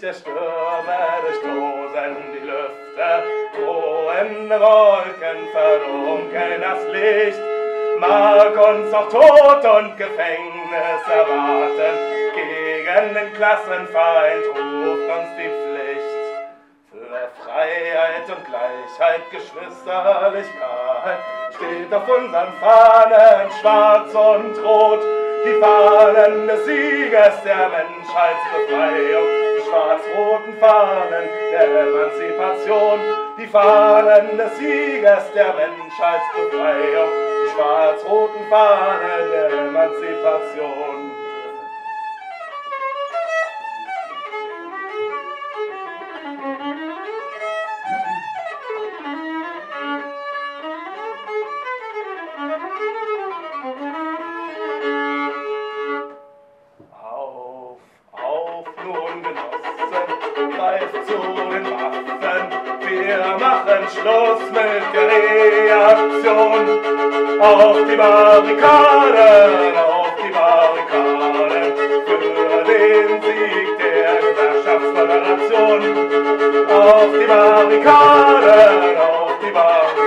der Stürme durchtosen die Lüfte, drohende Wolken verdunkeln das Licht, mag uns auch Tod und Gefängnis erwarten, gegen den Klassenfeind ruft uns die Pflicht. Für Freiheit und Gleichheit, Geschwisterlichkeit steht auf unseren Fahnen schwarz und rot, die Fahnen des Sieges der Menschheitsbefreiung, die schwarz-roten Fahnen der Emanzipation, die Fahnen des Sieges der Menschheitsbefreiung, die schwarz-roten Fahnen der Emanzipation. Greift zu den Waffen, wir machen Schluss mit der Reaktion. Auf die Barrikaden, für den Sieg der Gewerkschaftsföderation. Auf die Barrikaden,